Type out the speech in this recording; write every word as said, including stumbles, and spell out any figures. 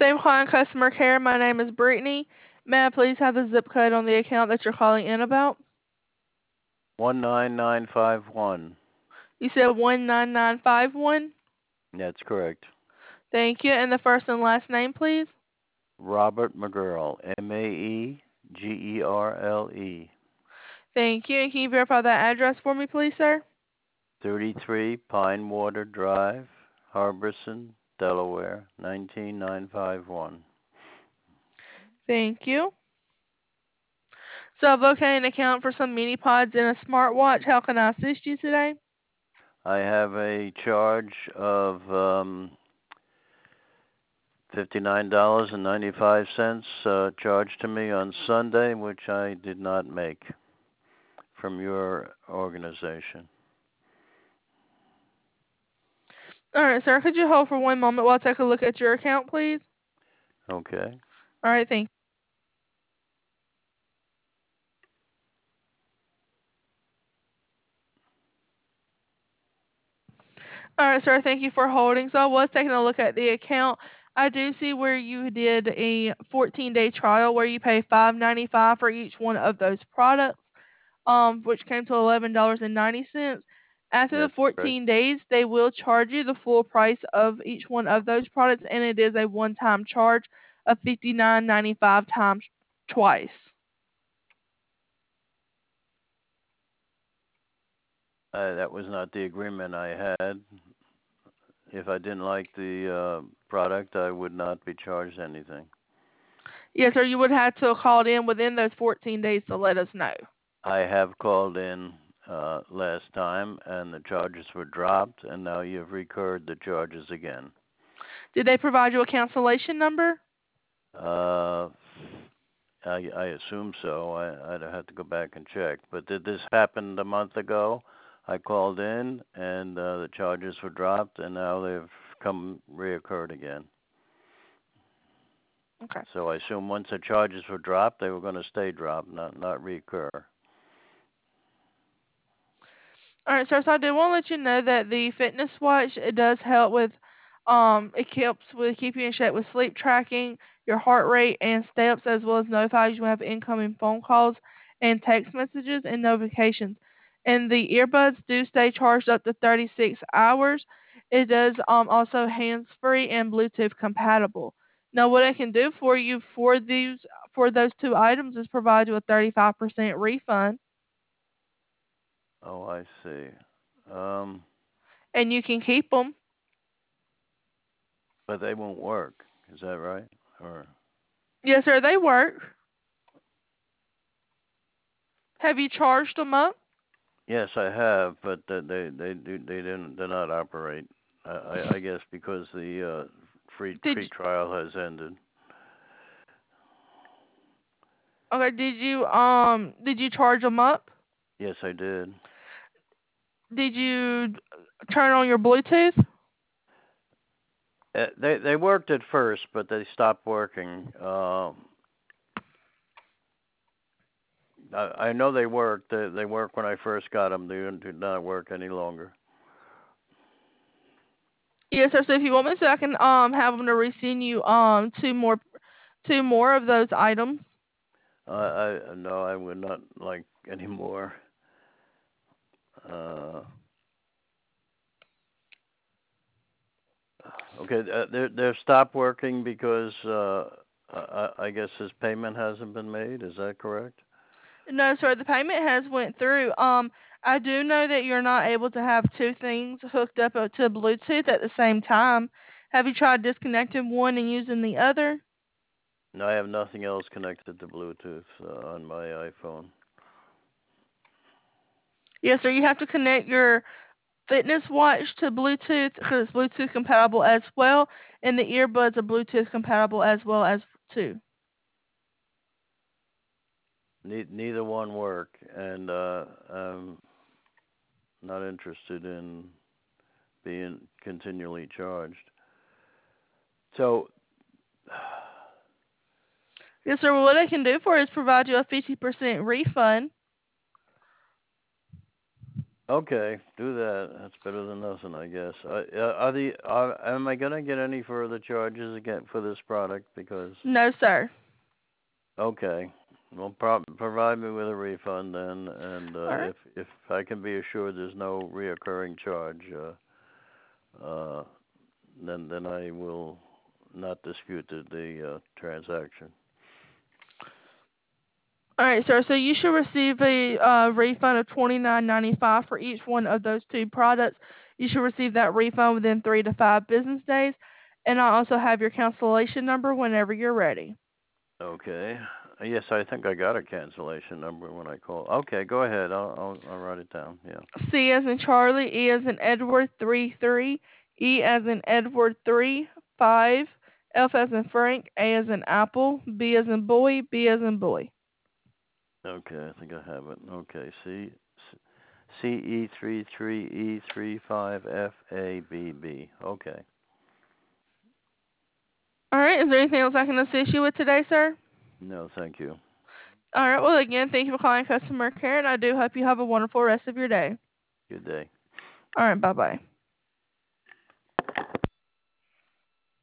Thank you for calling customer care. My name is Brittany. May I please have the zip code on the account that you're calling in about? one nine nine five one. You said one nine nine five one? That's correct. Thank you. And the first and last name, please? Robert McGurl. M A E G E R L E. Thank you. And can you verify that address for me, please, sir? thirty-three Pine Water Drive, Harbison, Delaware, nineteen nine five one. Thank you. So I've located an account for some mini pods and a smartwatch. How can I assist you today? I have a charge of um, fifty-nine dollars and ninety-five cents uh, charged to me on Sunday, which I did not make from your organization. All right, sir. Could you hold for one moment while I take a look at your account, please? Okay. All right, thank you. All right, sir. Thank you for holding. So I was taking a look at the account. I do see where you did a fourteen-day trial where you pay five ninety-five for each one of those products, um, which came to eleven dollars and ninety cents. After the That's correct. fourteen days, they will charge you the full price of each one of those products, and it is a one-time charge of fifty-nine ninety-five times twice. Uh, that was not the agreement I had. If I didn't like the uh, product, I would not be charged anything. Yes, sir. You would have to have called in within those fourteen days to let us know. I have called in uh, last time, and the charges were dropped, and now you've recurred the charges again. Did they provide you a cancellation number? Uh, I, I assume so. I, I'd have to go back and check. But did this happen a month ago? I called in, and uh, the charges were dropped, and now they've come reoccurred again. Okay. So I assume once the charges were dropped, they were going to stay dropped, not not recur. All right, sir. So I do want to let you know that the fitness watch it does help with, um, it helps with keep you in shape with sleep tracking, your heart rate and steps, as well as notifies you have incoming phone calls and text messages and notifications. And the earbuds do stay charged up to thirty-six hours. It does um also hands free and Bluetooth compatible. Now, what I can do for you for these for those two items is provide you a thirty-five percent refund, Oh, I see. Um, and you can keep them. but they won't work. Is that right? Or Yes, sir. They work. Have you charged them up? yes, I have, but uh, they they do they didn't do not operate. I, I I guess because the uh, free Did free trial has ended. okay? Did you um? Did you charge them up? Yes, I did. Did you turn on your Bluetooth? Uh, they they worked at first, but they stopped working. Um, I, I know they worked. They, they worked when I first got them. They do not work any longer. Yes, sir. So if you want me to, I can um have them to resend you um two more two more of those items. I I no, I would not like any more. Uh, okay, uh, they're they're stopped working because uh, I, I guess his payment hasn't been made. Is that correct? No, sir. The payment has went through. Um, I do know that you're not able to have two things hooked up uh, to Bluetooth at the same time. Have you tried disconnecting one and using the other? No, I have nothing else connected to Bluetooth uh, on my iPhone. Yes, sir. You have to connect your fitness watch to Bluetooth because it's Bluetooth compatible as well, and the earbuds are Bluetooth compatible as well as too. Ne- neither one work, and uh, I'm not interested in being continually charged. So, Yes, sir. Well, what I can do for you is provide you a fifty percent refund. Okay, do that. That's better than nothing, I guess. Uh, uh, are the are, am I gonna get any further charges again for this product? Because No, sir. okay, well, pro- provide me with a refund then, and uh, All right. if if I can be assured there's no reoccurring charge, uh, uh, then then I will not dispute the, the uh, transaction. All right, sir. So you should receive a uh, refund of twenty nine ninety five for each one of those two products. You should receive that refund within three to five business days, and I also have your cancellation number whenever you're ready. Okay. Yes, I think I got a cancellation number when I called. Okay, go ahead. I'll I'll, I'll write it down. Yeah. C as in Charlie, E as in Edward, three three, E as in Edward, three five, F as in Frank, A as in Apple, B as in boy, B as in boy. Okay, I think I have it. Okay, C C E three three E three five F A B B. Okay. All right. Is there anything else I can assist you with today, sir? No, thank you. All right. Well, again, thank you for calling customer care, and I do hope you have a wonderful rest of your day. Good day. All right. Bye bye.